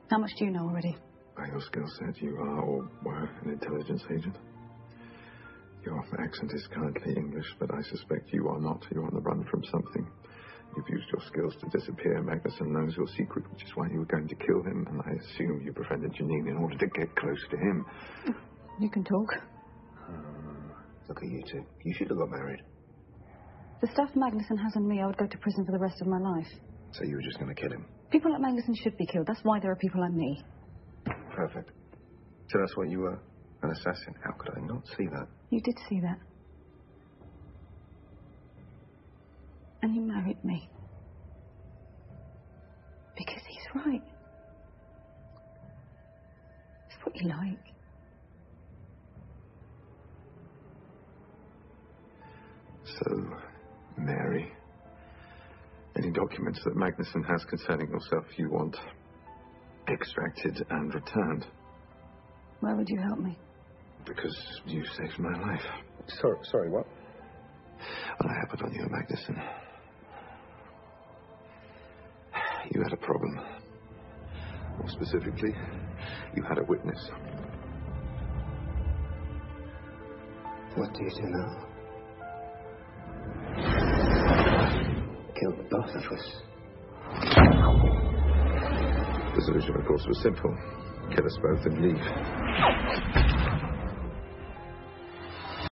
How much do you know already? By your skill set, you are or were an intelligence agent. Your accent is currently English, but I suspect you are not. You're on the run from something. You've used your skills to disappear. Magnuson knows your secret, which is why you were going to kill him, and I assume you befriended Janine in order to get close to him. You can talk. Look at you two. You should have got married. The stuff Magnuson has on me, I would go to prison for the rest of my life. So you were just going to kill him? People like Magnuson should be killed. That's why there are people like me. Perfect. So that's what you were? An assassin? How could I not see that? You did see that. And you married me. Because he's right. It's what you like. So, Mary, any documents that Magnuson has concerning yourself you want extracted and returned? Why would you help me? Because you saved my life. Sorry, what? I have it on you, Magnuson. You had a problem. More specifically, you had a witness. What do you do now? Killed both of us. The solution, of course, was simple. Kill us both and leave.